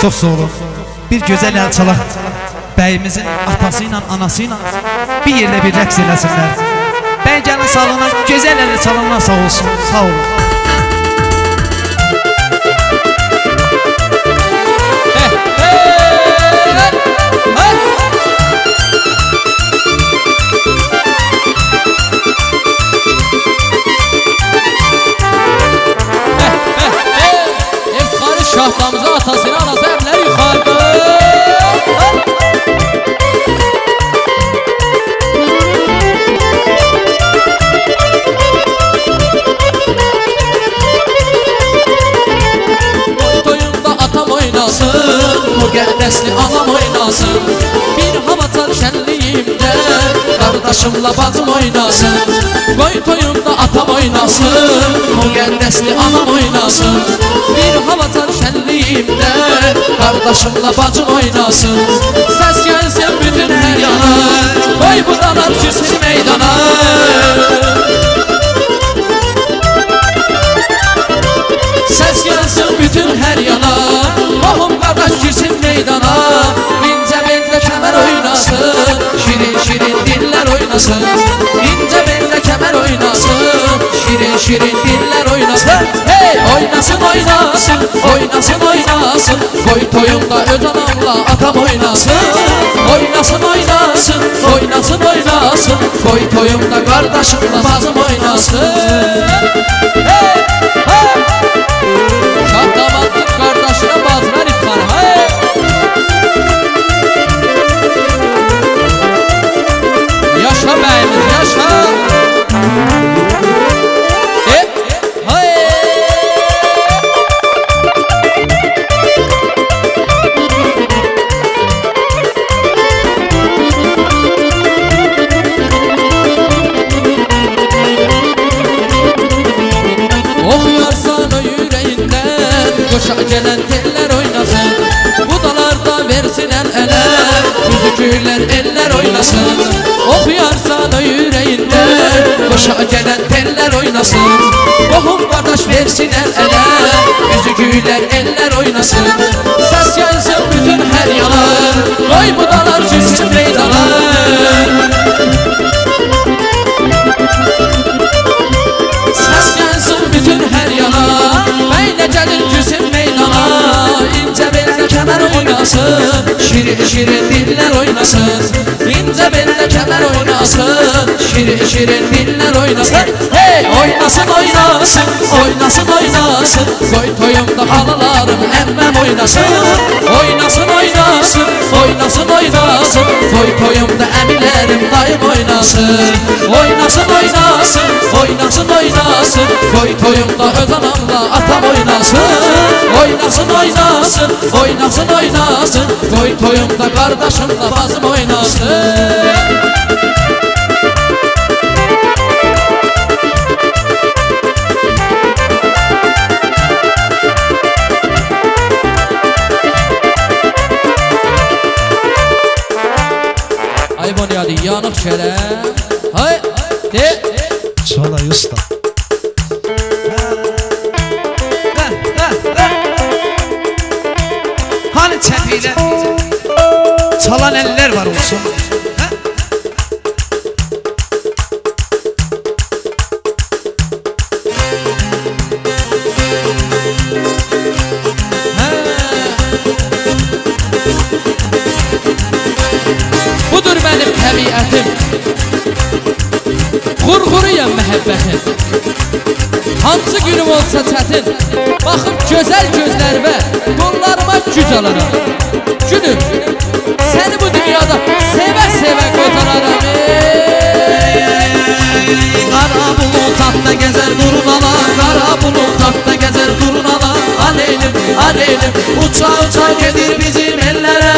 Çox sağ olun. Bir gözəl əl çalaq. Bəyimizin atası ilə anası ilə bir yerdə bir rəqs eləsinlər. Bəy gəlin sağlığına gözəl ələ çalanlar sağ olsun. Sağ olun. Şahtamıza atasını anası evler yukarıda. Toyunda atam oynasın, müqəddəsli anam oynasın. Bir havatar şənliyimdə qardaşımla bacım oynasın. Qoy toyunda atam oynasın, müqəddəsli anam oynasın. Bir havatar şənliyimdə qardaşımla bacım oynasın. Səs gəlsin bütün hər yana, qoy bu dalar girsin meydana. Səs gəlsin bütün hər yana, qohum qardaş girsin meydana. İncə beldə kəmər oynasın, şirin şirin dillər oynasın. İncə beldə kəmər oynasın, şirin şirin dillər oynasın. Hey! Oynasın oynasın, oynasın oynasın. Qoy toyumda öz anamla atam oynasın. Oynasın oynasın, oynasın oynasın. Qoy toyumda qardaşımla bacım oynasın. Hey! Hey! Şahdamadlıq qardaşına bacına rifqar. Hey! Yaşa bəyimiz, yaşa. Qoşa gələn tellər oynasın, bu dalarda versin əl-ələ. Üzüklər eller oynasın, oxuyarsan o yüreğində. Qoşa gələn tellər oynasın, qohum qardaş versin əl-ələ. Üzüklər eller oynasın, səs gəlsin bütün hər yana. Qoy bu dalar girsin meydana. Səs gəlsin bütün hər yana, bəylə gəlir girsin meydana. İncə beldə kəmər oynasın, şirin şirin dillər oynasın. İncə beldə kəmər oynasın, şirin şirin dillər oynasın. Hey! Oynasın oynasın, oynasın oynasın. Qoy toyumda xalalarım əmməm oynasın. Oynasın oynasın, oynasın oynasın. Qoy toyumda əmilərim dayım oynasın. Oynasın oynasın, oynasın oynasın. Qoy toyumda öz anamla atam oynasın. Oynasın oynasın, oynasın oynasın. Qoy toyumda qardaşımla bacım oynasın. Ay Bonyadi, yanıq şərəm. Hay, de. Çalay usta. Hani çəpiyle çalan eller var olsun. Ha? Ha? Budur benim təbiətim, Qurğuruyam məhəbbətim. Hansı günüm olsa çətin, baxıb gözəl gözlərimə, qollarıma güc alaram. Günüm, səni bu dünyada sevə-sevə qotararam. Qara bulut atda gəzər qurunalar, qara bulut atda gəzər qurunalar. Aleylim, aleylim, uça uça gedir bizim ellərə.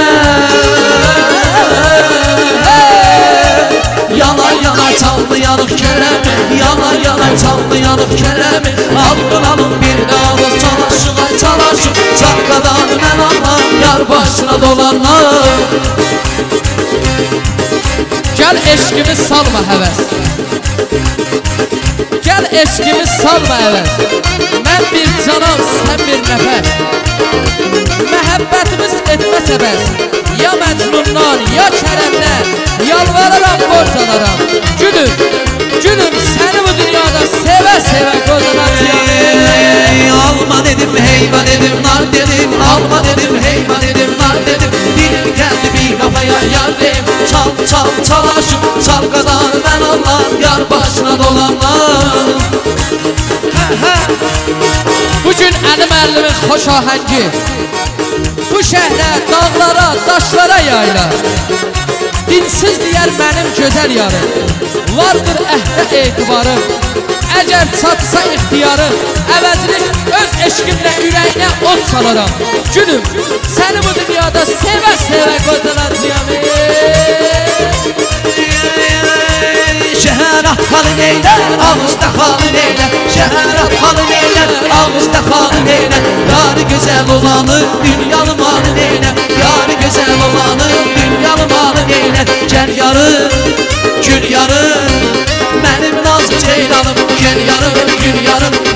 Yana yana çaldı yanıq kərəmi, yana yana çaldı yanıq kərəmi. Alqın alın bir də alın çalaşıq, çalaşıq. Çaqqadan mən anlar, yar başına dolanlar. Gəl eşkimi salma həvəs, gəl eşkimi salma həvəs. Mən bir canam, sən bir nəfəs. Məhəbbətimi Neyse bəs, ya Məcnundan, ya Kərəmdən yalvararam, borcalaram. Gülüm, gülüm, səni bu dünyada sevə-sevə qozalatıyam. Alma dedim, heyva dedim, nar dedim. Alma dedim, heyva dedim, nar dedim. Dilim geldi bir kafaya yar dedim. Çal, çal, çal aşık, çal kadar ben Allah. Yar başına dolanlar. Bugün əlim əllimin xoş ahəngi bu şəhərə, dağlara, daşlara yaylar. Dinsiz deyər mənim gözəl yarım, vardır əhdə etibarım. Əgər çatsa ixtiyarım, əvəzini öz eşqimlə ürəyinə od salaram. Gülüm, səni bu dünyada sevə-sevə qozalatıyam. Şəhər atxalı neylər, ağızda xalı neylər. Şəhər atxalı neylər, ağızda xalı neylər. Yarı gözəl olanı, dünyalı malı neylər. Yarı gözəl olanı, dünyalı malı neylər. Gəl yarım, gül yarım, mənim nazlı ceylanım. Gəl yarım, gül yarım,